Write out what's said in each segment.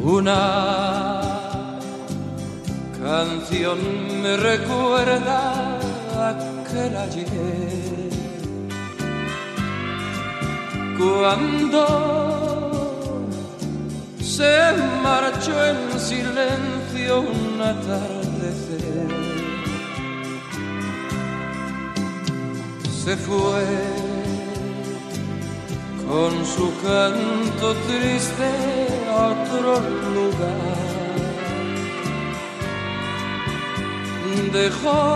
Una canción me recuerda aquel ayer, cuando se marchó en silencio un atardecer. Se fue con su canto triste a otro lugar. Dejó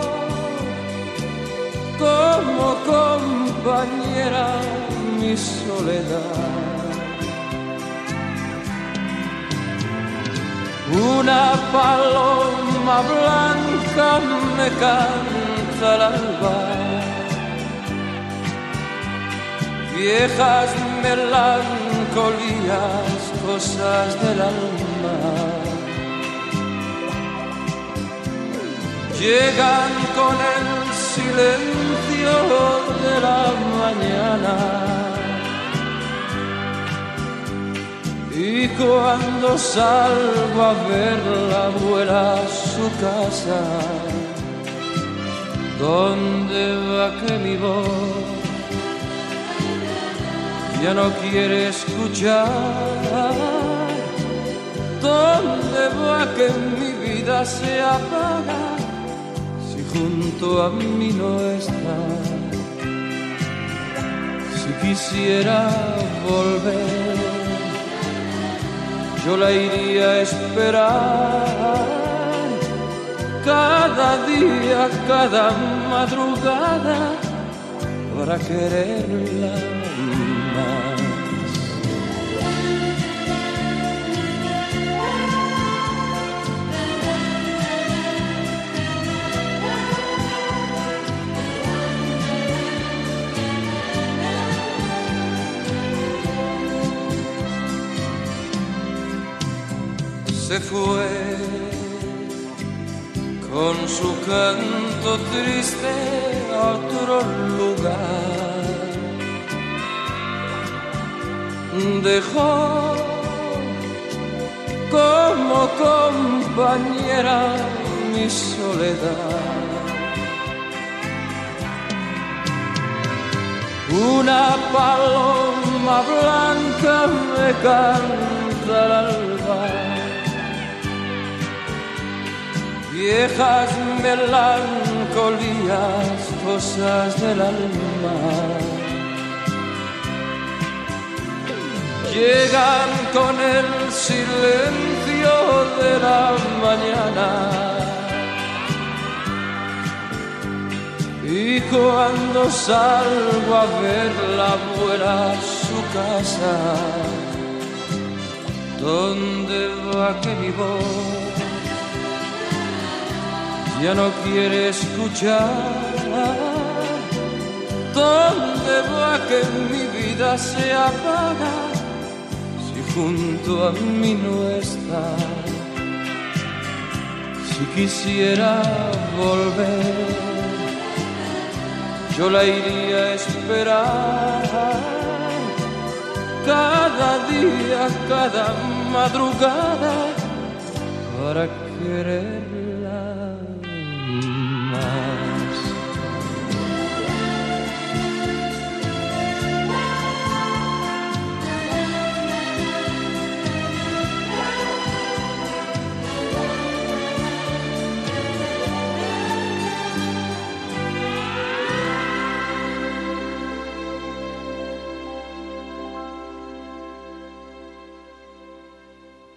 como compañera mi soledad. Una paloma blanca me canta al alba, viejas melancolías, cosas del alma, llegan con el silencio de la mañana, y cuando salgo a verla vuela a su casa. ¿Dónde va que mi voz ya no quiere escuchar? ¿Dónde va que mi vida se apaga si junto a mí no está? Si quisiera volver, yo la iría a esperar cada día, cada madrugada, para quererla más. Se fue con su canto triste a otro lugar. Dejó como compañera mi soledad. Una paloma blanca me canta al alba, viejas melancolías, cosas del alma, llegan con el silencio de la mañana, y cuando salgo a verla vuela a su casa. ¿Dónde va que mi voz ya no quiere escuchar? ¿Dónde va que mi vida se apaga si junto a mí no está? Si quisiera volver, yo la iría a esperar cada día, cada madrugada, para querer